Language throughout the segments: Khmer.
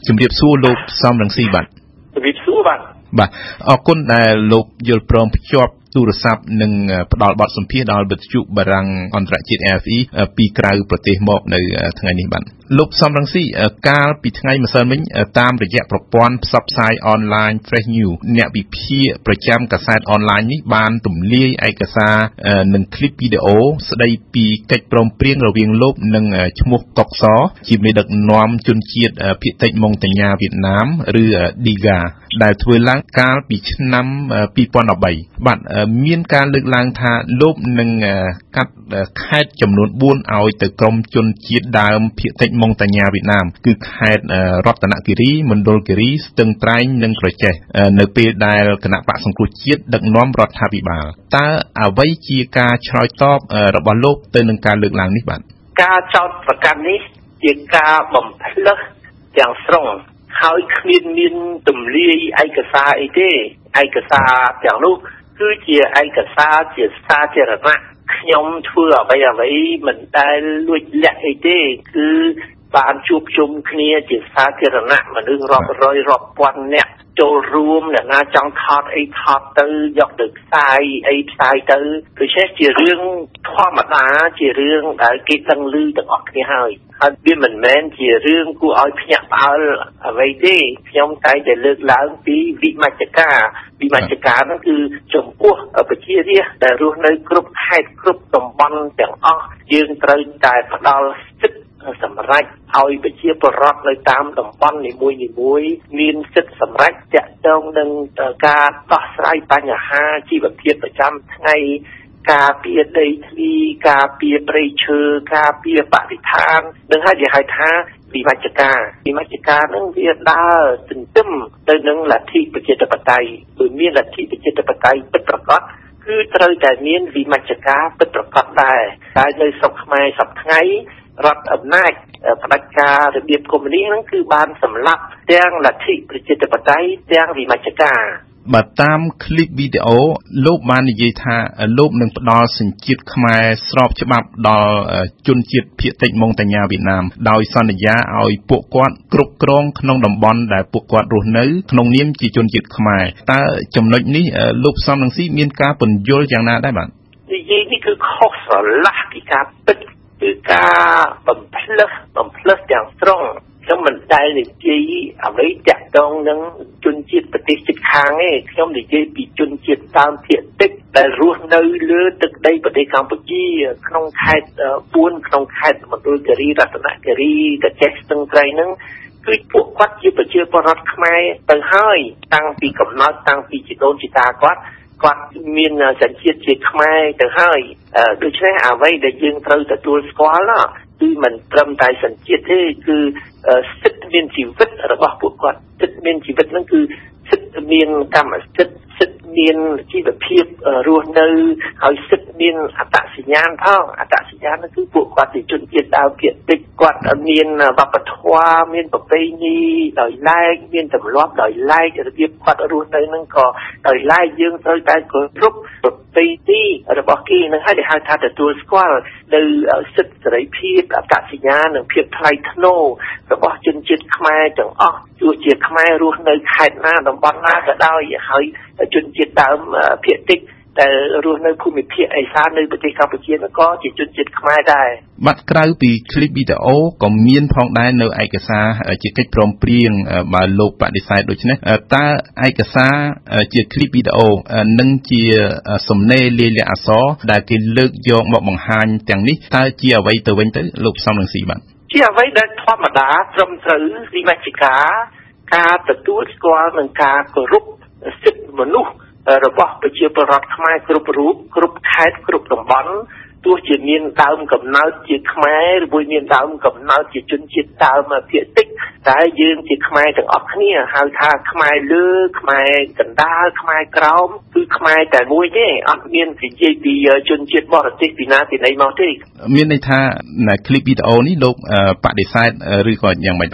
ជំរាបសួរលោកសំរងស៊ីបាទជំរាបសួរបាទអរគុណដែលលោកយល់ព្រមភ្ជាប់ទូរស័ព្ទនិងផ្ដល់បទសម្ភាសន៍ដល់វិទ្យុបារាំងអន្តរជាតិ RFE ពីក្រៅប្រទេសមកនៅថ្ងៃនេះបាទលោកសំរងស៊ីកាលពីថ្ងៃម្សិលមិញតាមរយៈប្រព័ន្ធផ្សព្វផ្សាយអនឡាញ Fresh News អ្នកវិភាគប្រចាំកាសែតអនឡាញនេះបានទម្លាយឯកសារនិងคลิปវីដេអូស្ដីពីកិច្ចព្រមព្រៀងរវាងលោកនិងឈ្មោះកុកសជាមេដឹកនាំជនជាតិភាគតិចម៉ុងតាញ៉ាវៀតណាមឬ DIGA ដែលធ្វើឡើងកាលពីឆ្នាំ2013បាទមានការលើកឡើងថាលោកនឹងកាត់ខេត្តចំនួន4ឲ្យទៅក្រុមជនជាតិដើមភាគតិចម៉ុងតាញ៉ាវៀតណាមគឺខេត្តរតនគិរីមណ្ឌលគិរីស្ទឹងត្រែងនិងក្រចេះនៅពេលដែលគណៈបកសង្គ្រោះជាតិដឹកនាំរដ្ឋាភិបាលតើអ្វីជាការឆ្លើយតបរបស់លោកទៅនឹងការលើកឡើងនេះបាទការចោទប្រកាន់នេះជាការបំផ្លើសទាំងស្រុងហើយគ្មានទម្លាយឯកសារអីទេឯកសារទាំងនោះគឺជាឯកសារជាសាធារណៈខ្ញុំធ្វើអ្វីមិនដែលលួចលាក់អីទេគឺបានជួបជុំគ្នាជាសាធារណៈមនុស្សរាប់រយរាប់ពាន់នាក់ចូលរួមអ្នកណាចង់ថតអីថតទៅយកទៅផ្សាយអីផ្សាយទៅដូច្នេះជារឿងធម្មតាជារឿងដែលគេដឹងឮទាំងអស់គ្នាហើយវាមិនមែនជារឿងគួរឲ្យភ្ញាក់ផ្អើលអ្វីទេខ្ញុំតែងតែលើកឡើងពីវិមជ្ឈការនោះគឺចំពោះប្រជារាស្ត្រដែលរស់នៅគ្រប់ខេត្តគ្រប់តំបន់ទាំងអស់យើងត្រូវតែផ្ដល់សិទ្ធិសម្រេចឲ្យប្រជាពលរដ្ឋនៅតាមតំបន់នីមួយមានសិទ្ធិសម្រេចទាក់ទងនឹងការដោះស្រាយបញ្ហាជីវភាពប្រចាំថ្ងៃការពារដីធ្លីការពារព្រៃឈើការពារបរិស្ថាននឹងហើយគេហៅថាវិមជ្ឈការនឹងវាដើរទន្ទឹមទៅនឹងលទ្ធិប្រជាធិបតេយ្យដោយមានលទ្ធិប្រជាធិបតេយ្យពិតប្រាកដគឺត្រូវតែមានវិមជ្ឈការពិតប្រាកដដែរតែនៅស្រុកខ្មែរសប្តាហ៍ថ្ងៃរដ្ឋអំណាចផ្ដាច់ការរបៀបកុម្មុយនីសហ្នឹងគឺបានសម្លាប់ទាំងលទ្ធិប្រជាធិបតេយ្យទាំងវិមជ្ឈការបាទតាមคลิปវីដេអូលោកបាននិយាយថាលោកនឹងផ្ដល់សញ្ជាតិខ្មែរស្របច្បាប់ដល់ជនជាតិភាគតិចម៉ុងតាញ៉ាវៀតណាមដោយសន្យាឲ្យពួកគាត់គ្រប់គ្រងក្នុងតំបន់ដែលពួកគាត់រស់នៅក្នុងនាមជាជនជាតិខ្មែរតើចំណុចនេះលោកសំរងស៊ីមានការពន្យល់យ៉ាងណាដែរបាទនិយាយនេះគឺខុសស្រឡះពីការពិតគឺការបំផ្លើសទាំងស្រុងខ្ញុំមិនដែលនិយាយអ្វីតាក់ទងនឹងជនជាតិប្រទេសជិតខាងទេខ្ញុំនិយាយពីជនជាតិដើមភាគតិចដែលរស់នៅលើទឹកដីប្រទេសកម្ពុជាក្នុងខេត្ត4ក្នុងខេត្តមណ្ឌលគិរីរតនគិរីក្រចេះស្ទឹងត្រែងហ្នឹងគឺពួកគាត់ជាប្រជាពលរដ្ឋខ្មែរទៅហើយតាំងពីកំណើតតាំងពីជីដូនជីតាគាត់មានសញ្ជាតិជាខ្មែរទៅហើយដូច្នេះអ្វីដែលយើងត្រូវទទួលស្គាល់គឺមិនត្រឹមតែសញ្ជាតិទេគឺសិទ្ធិមានជីវិតរបស់ពួកគាត់សិទ្ធិមានជីវិតហ្នឹងគឺសិទ្ធិមានកម្មសិទ្ធិសិទ្ធិមានជីវភាពរស់នៅហើយសិទ្ធិមានអត្តសញ្ញាណផងអត្តសញ្ញាណហ្នឹងគឺពួកគាត់ជាជនជាតិដើមភាគតិចគាត់មានវប្បធម៌មានប្រពៃណីដោយឡែកមានទម្លាប់ដោយឡែករបៀបគាត់រស់នៅហ្នឹងក៏ដោយឡែកយើងត្រូវតែគោរពប្រពៃណីរបស់គេនឹងហើយដែលហៅថាទទួលស្គាល់នៅសិទ្ធិសេរីភាពអត្តសញ្ញាណនិងភាពថ្លៃថ្នូររបស់ជនជាតិខ្មែរទាំងអស់ទោះជាខ្មែររស់នៅខេត្តណាតំបន់ណាក៏ដោយហើយជនជាតិដើមភាគតិចតែរស់នៅភូមិភាគឦសាននៅប្រទេសកម្ពុជាក៏ជាជនជាតិខ្មែរដែរបាទក្រៅពីคลิปវីដេអូក៏មានផងដែរនៅឯកសារជាកិច្ចព្រមព្រៀងបើលោកបដិសេធដូច្នេះតើឯកសារជាคลิปវីដេអូនិងជាសំណេរលាយលក្ខណ៍អក្សរដែលគេលើកយកមកបង្ហាញទាំងនេះតើជាអ្វីទៅវិញទៅលោកសំរងស៊ីបាទជាអ្វីដែលធម្មតាត្រឹមត្រូវវិមជ្ឈការទទួលស្គាល់និងការគោរពសិទ្ធិមនុស្សរបស់ប្រជាពលរដ្ឋខ្មែរគ្រប់រូបគ្រប់ខេត្តគ្រប់តំបន់ទោះជាមានដើមកំណើតជាខ្មែរឬមួយមានដើមកំណើតជាជនជាតិដើមភាគតិចតែយើងជាខ្មែរទាំងអស់គ្នាហៅថាខ្មែរលើខ្មែរកណ្ដាលខ្មែរក្រោមគឺខ្មែរតែមួយទេអត់មាននិយាយពីជនជាតិបរទេសពីណាពីណីមកទេមានន័យថាคลิปវីដេអូនេះលោកបដិសេធឬក៏យ៉ាងម៉េចទៅបាទ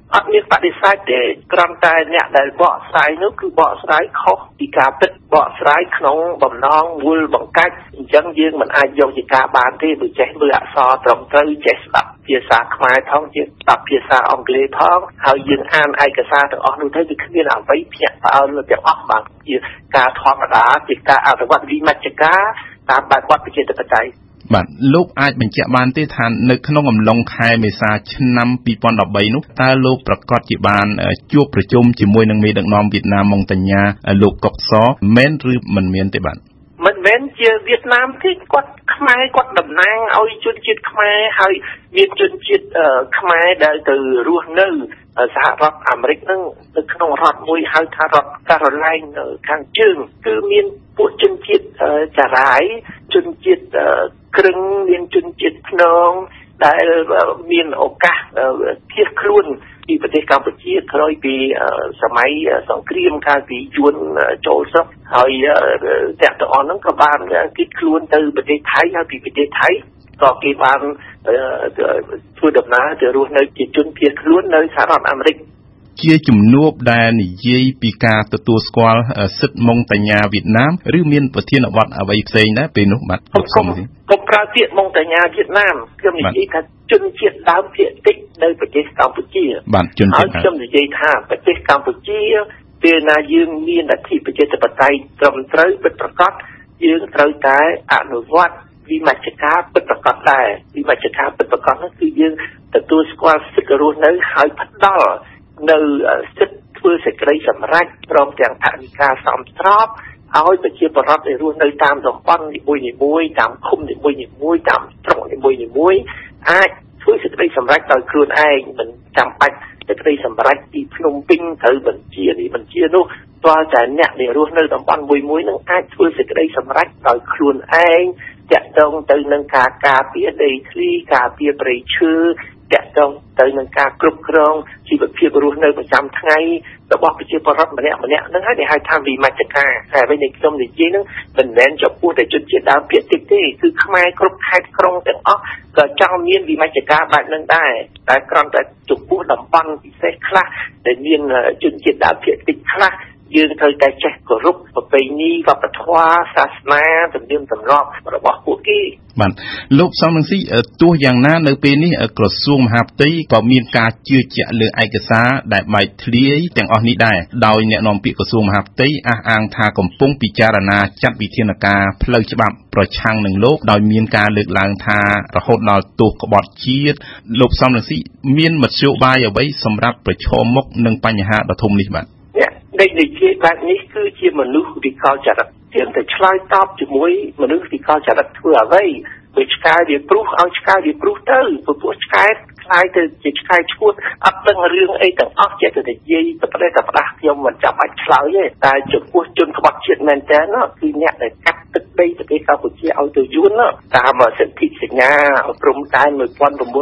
អត់មានបដិសេធទេគ្រាន់តែអ្នកដែលបកស្រាយនោះគឺបកស្រាយខុសពីការពិតបកស្រាយក្នុងបំណងមូលបង្កាច់អញ្ចឹងយើងមិនអាចយកជាការបានទេបើចេះមើលអក្សរត្រឹមត្រូវចេះស្ដាប់ភាសាខ្មែរផងចេះស្ដាប់ភាសាអង់គ្លេសផងហើយយើងអានឯកសារទាំងអស់នោះទៅគឺគ្មានអ្វីភ្ញាក់ផ្អើលទាំងអស់បាទជាការធម្មតាជាការអនុវត្តវិមជ្ឈការតាមបែបបទប្រជាធិបតេយ្យបាទលោកអាចបញ្ជាក់បានទេថានៅក្នុងអំឡុងខែមេសាឆ្នាំ2013នោះតើលោកប្រកាសជាបានជួបប្រជុំជាមួយនឹងមេដឹកនាំវៀតណាមម៉ុងតាញ៉ាលោកកុកសមែនឬមិនមែនទេបាទមិនមែនជាវៀតណាមទេគាត់ខ្មែរគាត់តំណាងឲ្យជនជាតិខ្មែរហើយមានជនជាតិខ្មែរដែលទៅរស់នៅសហរដ្ឋអាមេរិកនឹងនៅក្នុងរដ្ឋមួយហៅថារដ្ឋការ៉ូឡែនខាងជើងគឺមានពួកជនជាតិចារាយជនជាតិគ្រឹងមានជនជាតិភ្នងដែលមានឱកាសភៀសខ្លួនពីប្រទេសកម្ពុជាក្រោយពីសម័យសង្គ្រាមកាលពីយួនចូលស្រុកហើយតែទាំងអស់ហ្នឹងក៏បានគិតខ្លួនទៅប្រទេសថៃហើយពីប្រទេសថៃក៏គេបានធ្វើដំណើរទៅរស់នៅជាជនភៀសខ្លួននៅសហរដ្ឋអាមេរិកជាជំនួបដែលនិយាយពីការទទួលស្គាល់សិទ្ធិម៉ុងតាញ៉ាវៀតណាមឬមានប្រធានបទអ្វីផ្សេងដែរពេលនោះបាទកុំប្រើពាក្យម៉ុងតាញ៉ាវៀតណាមខ្ញុំនិយាយថាជនជាតិដើមភាគតិចនៅប្រទេសកម្ពុជាបាទជនជាតិខ្ញុំនិយាយថាប្រទេសកម្ពុជាពេលណាយើងមានលទ្ធិប្រជាធិបតេយ្យត្រឹមត្រូវពិតប្រាកដយើងត្រូវតែអនុវត្តវិមជ្ឈការពិតប្រាកដដែរវិមជ្ឈការពិតប្រាកដនោះគឺយើងទទួលស្គាល់សិទ្ធិរស់នៅហើយផ្ដល់នៅសិទ្ធិធ្វើសេចក្តីសម្រេចព្រមទាំងអនុការសមស្របឲ្យប្រជាពលរដ្ឋដែលរស់នៅតាមតំបន់នីមួយៗតាមឃុំនីមួយៗតាមស្រុកនីមួយៗអាចធ្វើសេចក្តីសម្រេចដោយខ្លួនឯងមិនចាំបាច់សេចក្តីសម្រេចពីភ្នំពេញត្រូវបញ្ជានេះបញ្ជានោះព្រោះតែអ្នកដែលរស់នៅតំបន់មួយៗនឹងអាចធ្វើសេចក្តីសម្រេចដោយខ្លួនឯងតាក់ទងទៅនឹងការការពារដីធ្លីការពារព្រៃឈើតាក់ទងទៅនឹងការគ្រប់គ្រងជីវភាពរស់នៅប្រចាំថ្ងៃរបស់ប្រជាពលរដ្ឋម្នាក់ហ្នឹងហើយដែលហៅថាវិមជ្ឈការតែវិញនៃខ្ញុំនិយាយហ្នឹងមិនមែនចំពោះតែជនជាតិដើមភាគតិចទេគឺខ្មែរគ្រប់ខេត្តក្រុងទាំងអស់ក៏ចង់មានវិមជ្ឈការបែបហ្នឹងដែរតែគ្រាន់តែចំពោះតំបន់ពិសេសខ្លះដែលមានជនជាតិដើមភាគតិចខ្លះយើងត្រូវតែចេះគោរពប្រពៃណីវប្បធម៌សាសនាទំនៀមទម្លាប់របស់ពួកគេបាទលោកសំរងស៊ីទោះយ៉ាងណានៅពេលនេះក្រសួងមហាផ្ទៃក៏មានការជឿជាក់លើឯកសារដែលបែកធ្លាយទាំងអស់នេះដែរដោយអ្នកនាំពាក្យក្រសួងមហាផ្ទៃអះអាងថាកំពុងពិចារណាចាត់វិធានការផ្លូវច្បាប់ប្រឆាំងនឹងលោកដោយមានការលើកឡើងថារហូតដល់ទោសក្បត់ជាតិលោកសំរងស៊ីមានមធ្យោបាយអ្វីសម្រាប់ប្រឈមមុខនឹងបញ្ហាដ៏ធំនេះបាទដែលនិយាយបែបនេះគឺជាមនុស្សវិកលចរិតជាតែឆ្លើយតបជាមួយមនុស្សវិកលចរិតធ្វើអ្វីបើឆ្កែវាព្រុសឲ្យឆ្កែវាព្រុសទៅព្រោះឆ្កែខ្លាយទៅជាឆ្កែឈួតអត់ដឹងរឿងអីទាំងអស់ចេះតែនិយាយទៅប្រទេសផ្ដាស់ខ្ញុំមិនចាំបាច់ឆ្លើយទេតែចំពោះជនក្បត់ជាតិមែនតើគឺអ្នកដែលកាត់ទឹកដីប្រទេសកម្ពុជាឲ្យទៅយួនតាមសិទ្ធិសញ្ញាព្រំដែន1979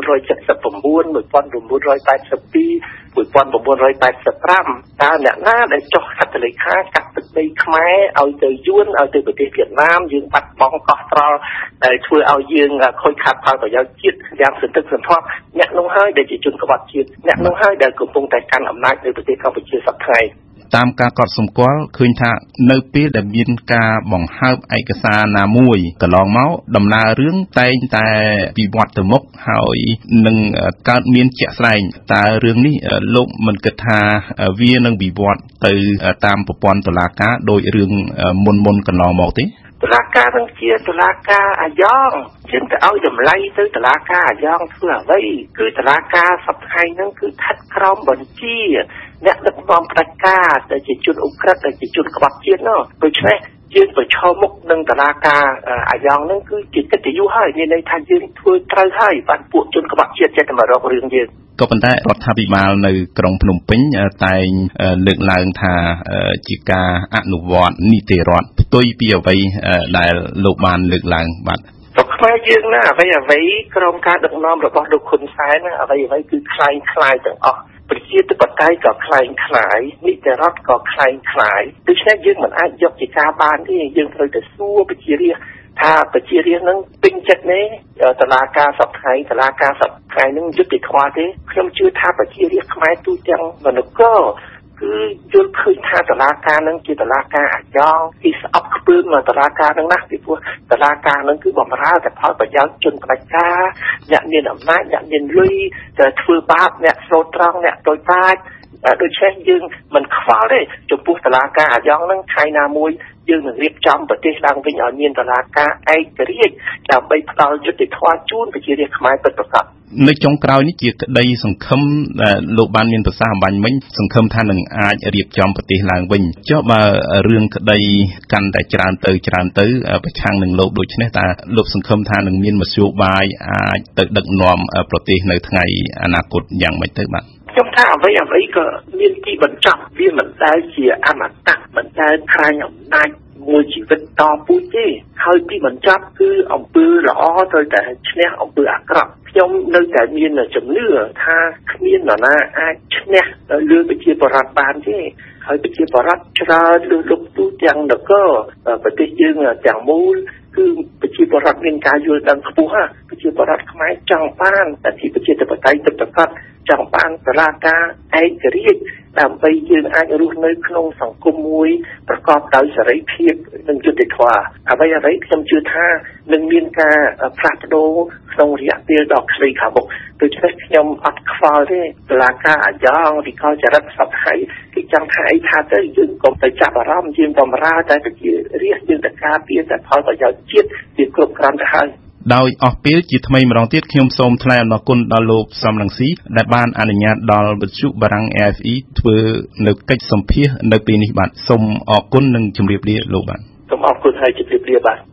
1982 1985 តើអ្នកណាដែលចុះហត្ថលេខាកាត់ទឹកដីខ្មែរឲ្យទៅយួនឲ្យទៅប្រទេសវៀតណាមយើងបាត់បង់កោះត្រល់ដែលធ្វើឲ្យយើងខូចខាតផលប្រយោជន៍ជាតិយ៉ាងសន្ធឹកសន្ធាប់អ្នកនោះហើយដែលជាជនក្បត់ជាតិអ្នកនោះហើយដែលកំពុងតែកាន់អំណាចនៅប្រទេសកម្ពុជាសប្តាហ៍តាមការកត់សម្គាល់ឃើញថានៅពេលដែលមានការបង្ហើបឯកសារណាមួយកន្លងមកដំណើររឿងតែងតែវិវត្តទៅមុខហើយនឹងកើតមានជាក់ស្ដែងតើរឿងនេះលោកមិនគិតថាវានឹងវិវត្តទៅតាមប្រព័ន្ធតុលាការដោយរឿងមុនកន្លងមកទេតុលាការនឹងជាតុលាការអាយ៉ងជាងទៅឲ្យតម្លៃទៅតុលាការអាយ៉ងធ្វើអ្វីគឺតុលាការសប្តាហ៍ហ្នឹងគឺស្ថិតក្រោមបញ្ជាអ្នកដឹកនាំផ្ដាច់ការដែលជាជនអ៊ុក្រិតដែលជាជនក្បត់ជាតិនោះដូច្នេះយើងប្រឈមមុខនឹងតុលាការអាយ៉ងហ្នឹងគឺជាកិត្តិយសហើយមានន័យថាយើងធ្វើត្រូវហើយបានពួកជនក្បត់ជាតិចេះតែមករករឿងយើងក៏ប៉ុន្តែរដ្ឋាភិបាលនៅក្រុងភ្នំពេញតែងលើកឡើងថាជាការអនុវត្តនីតិរដ្ឋផ្ទុយពីអ្វីដែលលោកបានលើកឡើងបាទតែខ្មែរយើងណាអ្វីក្រុមការដឹកនាំរបស់លោកហ៊ុនសែនអ្វីគឺคล้ายទាំងអស់ប្រជាធិបតេយ្យក៏คล้ายនីតិរដ្ឋក៏คล้ายដូច្នេះយើងមិនអាចយកជាការបានទេយើងត្រូវតែសួរប្រជារាស្ត្រថាប្រជារាស្ត្រនឹងពេញចិត្តទេតឡាការសពថ្ងៃតឡាការសពថ្ងៃនឹងយុត្តិធម៌ទេខ្ញុំជឿថាប្រជារាស្ត្រខ្មែរទូទាំងនគរគឺយល់ឃើញថាតឡាការនឹងជាតឡាការអាយ៉ងទីស្អប់ខ្ពើមតឡាការនឹងណាស់ពីព្រោះតឡាការនឹងគឺបំរើតែផលប្រយោជន៍ជនផ្ដាច់ការអ្នកមានអំណាចអ្នកមានលុយធ្វើបាបអ្នកស្លូតត្រង់អ្នកតូចតាចដូច្នេះយើងមិនខ្វល់ទេចំពោះតឡាការអាយ៉ងនឹងថ្ងៃណាមួយយើងនឹងរៀបចំប្រទេសឡើងវិញឲ្យមានតឡាការឯករាជ្យដើម្បីផ្ដល់យុត្តិធម៌ជូនប្រជារាស្ត្រខ្មែរពិតប្រាកដនៅចុងក្រោយនេះជាក្តីសង្ឃឹមលោកបានមានប្រសាសន៍អំបញ្ញមិញសង្ឃឹមថានឹងអាចរៀបចំប្រទេសឡើងវិញចុះបើរឿងក្តីកាន់តែច្រើនទៅប្រឆាំងនឹងលោកដូច្នេះតើលោកសង្ឃឹមថានឹងមានមធ្យោបាយអាចទៅដឹកនាំប្រទេសនៅថ្ងៃអនាគតយ៉ាងម៉េចទៅបាទខ្ញុំថាអ្វីក៏មានទីបញ្ចប់វាមិនដែលជាអមតៈមិនដែលខ្លាញ់អំណាចមួយជីវិតតពូជទេហើយទីបញ្ចប់គឺអំពើល្អត្រូវតែឈ្នះអំពើអាក្រក់ខ្ញុំនៅតែមានជំនឿថាគ្មាននរណាអាចឈ្នះលើប្រជាពលរដ្ឋបានទេហើយប្រជាពលរដ្ឋច្រើនលើលោកទូទាំងនគរប្រទេសយើងទាំងមូលគឺប្រជាពលរដ្ឋមានការយល់ដឹងខ្ពស់ប្រជាពលរដ្ឋខ្មែរចង់បានអធិបតេយ្យពិតប្រាកដចង់បានតឡាការឯករាជ្យដើម្បីយើងអាចរស់នៅក្នុងសង្គមមួយប្រកបដោយសេរីភាពនិងយុត្តិធម៌អ្វីខ្ញុំជឿថានឹងមានការផ្លាស់ប្ដូរក្នុងរយៈពេលដ៏ខ្លីខាងមុខដូច្នេះខ្ញុំអត់ខ្វល់ទេតឡាការអាយ៉ងវិកលចរិតសពហើយគេចង់ថាអីថាទៅយើងកុំទៅចាប់អារម្មណ៍យើងបំរើតែប្រជារាស្ត្រយើងតែការពារតែផលប្រយោជន៍ជាតិវាគ្រប់គ្រាន់ទៅហើយដោយអស់ពេលជាថ្មីម្ដងទៀតខ្ញុំសូមថ្លែងអំណរគុណដល់លោកសំរងស៊ីដែលបានអនុញ្ញាតដល់វិទ្យុបារាំង AFE ធ្វើនៅកិច្ចសម្ភាសន៍នៅពេលនេះបាទសូមអរគុណនិងជម្រាបលាលោកបាទសូមអរគុណហើយជម្រាបលាបាទ